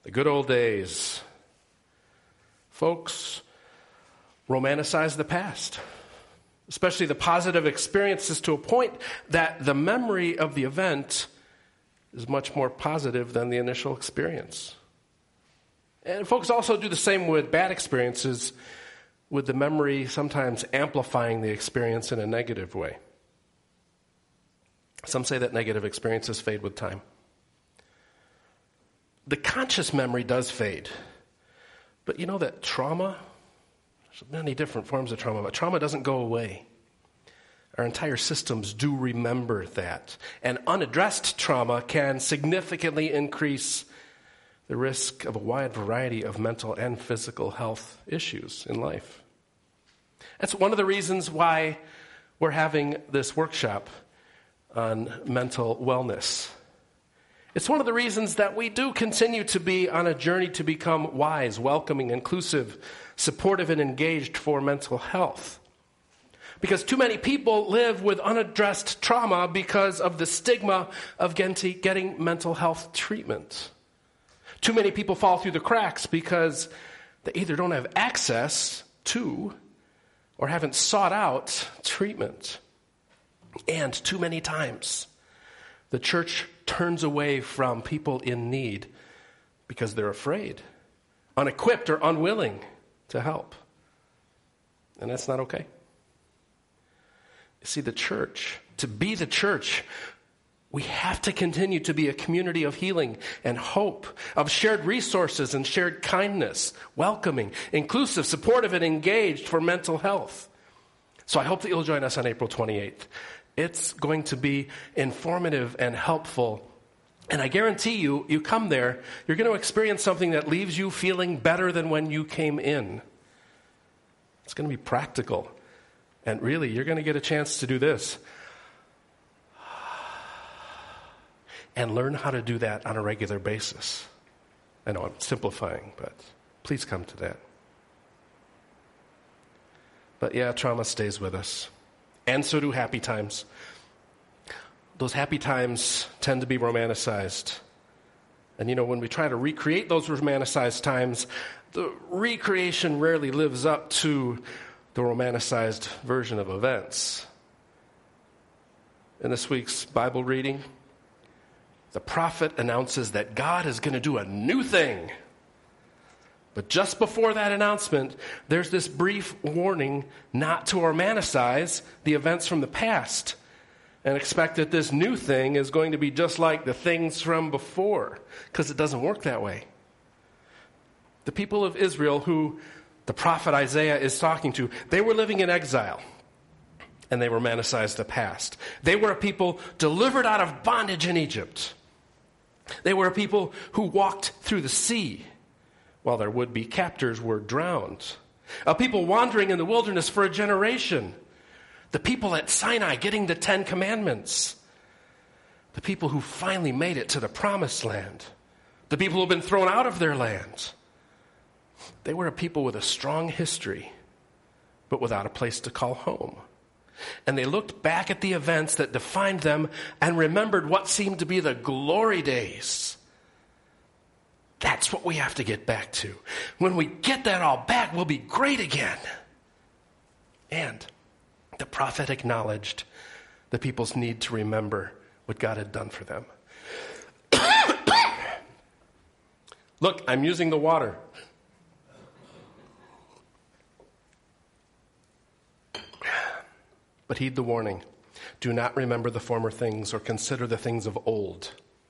The good old days. Folks romanticize the past, especially the positive experiences, to a point that the memory of the event is much more positive than the initial experience. And folks also do the same with bad experiences, with the memory sometimes amplifying the experience in a negative way. Some say that negative experiences fade with time. The conscious memory does fade. But you know that trauma, there's many different forms of trauma, but trauma doesn't go away. Our entire systems do remember that. And unaddressed trauma can significantly increase the risk of a wide variety of mental and physical health issues in life. That's one of the reasons why we're having this workshop on mental wellness. It's one of the reasons that we do continue to be on a journey to become wise, welcoming, inclusive, supportive, and engaged for mental health. Because too many people live with unaddressed trauma because of the stigma of getting mental health treatment. Too many people fall through the cracks because they either don't have access to or haven't sought out treatment. And too many times, the church turns away from people in need because they're afraid, unequipped, or unwilling to help. And that's not okay. You see, the church, to be the church, we have to continue to be a community of healing and hope, of shared resources and shared kindness, welcoming, inclusive, supportive, and engaged for mental health. So I hope that you'll join us on April 28th. It's going to be informative and helpful. And I guarantee you, you come there, you're going to experience something that leaves you feeling better than when you came in. It's going to be practical. And really, you're going to get a chance to do this. And learn how to do that on a regular basis. I know I'm simplifying, but please come to that. But yeah, trauma stays with us. And so do happy times. Those happy times tend to be romanticized. And when we try to recreate those romanticized times, the recreation rarely lives up to the romanticized version of events. In this week's Bible reading, the prophet announces that God is going to do a new thing. But just before that announcement, there's this brief warning not to romanticize the events from the past and expect that this new thing is going to be just like the things from before, because it doesn't work that way. The people of Israel, who the prophet Isaiah is talking to, they were living in exile, and they romanticized the past. They were a people delivered out of bondage in Egypt. They were a people who walked through the sea while their would-be captors were drowned. A people wandering in the wilderness for a generation. The people at Sinai getting the 10 Commandments. The people who finally made it to the promised land. The people who have been thrown out of their land. They were a people with a strong history, but without a place to call home. And they looked back at the events that defined them and remembered what seemed to be the glory days. That's what we have to get back to. When we get that all back, we'll be great again. And the prophet acknowledged the people's need to remember what God had done for them. Look, I'm using the water. But heed the warning. Do not remember the former things or consider the things of old.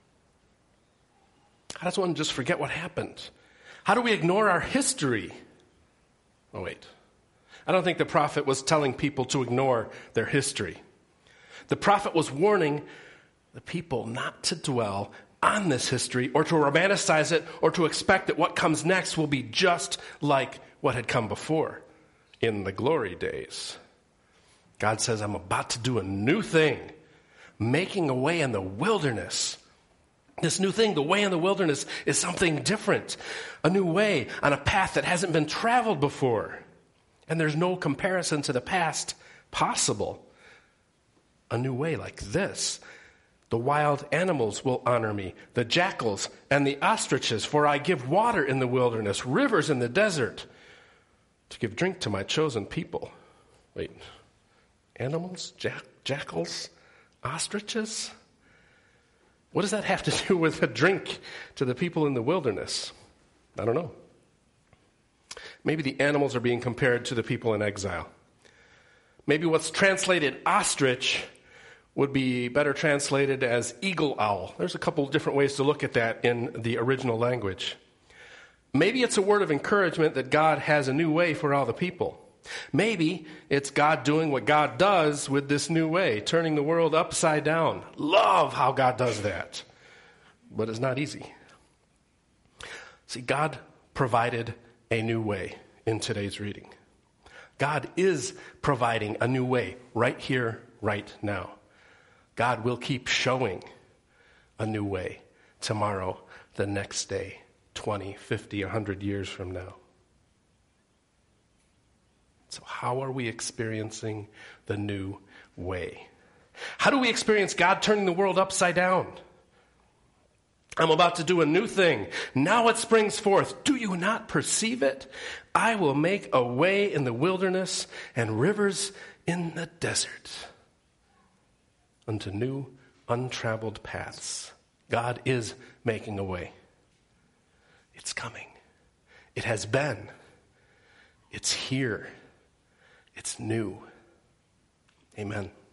How does one just forget what happened? How do we ignore our history? Oh, wait. I don't think the prophet was telling people to ignore their history. The prophet was warning the people not to dwell on this history or to romanticize it or to expect that what comes next will be just like what had come before in the glory days. God says, I'm about to do a new thing, making a way in the wilderness. This new thing, the way in the wilderness, is something different, a new way on a path that hasn't been traveled before. And there's no comparison to the past possible. A new way like this. The wild animals will honor me, the jackals and the ostriches, for I give water in the wilderness, rivers in the desert, to give drink to my chosen people. Wait, animals? Jackals? Ostriches? What does that have to do with a drink to the people in the wilderness? I don't know. Maybe the animals are being compared to the people in exile. Maybe what's translated ostrich would be better translated as eagle owl. There's a couple different ways to look at that in the original language. Maybe it's a word of encouragement that God has a new way for all the people. Maybe it's God doing what God does with this new way, turning the world upside down. Love how God does that. But it's not easy. See, God provided a new way in today's reading. God is providing a new way right here, right now. God will keep showing a new way tomorrow, the next day, 20, 50, 100 years from now. So how are we experiencing the new way? How do we experience God turning the world upside down? I'm about to do a new thing. Now it springs forth. Do you not perceive it? I will make a way in the wilderness and rivers in the desert unto new untraveled paths. God is making a way. It's coming. It has been. It's here. It's new. Amen.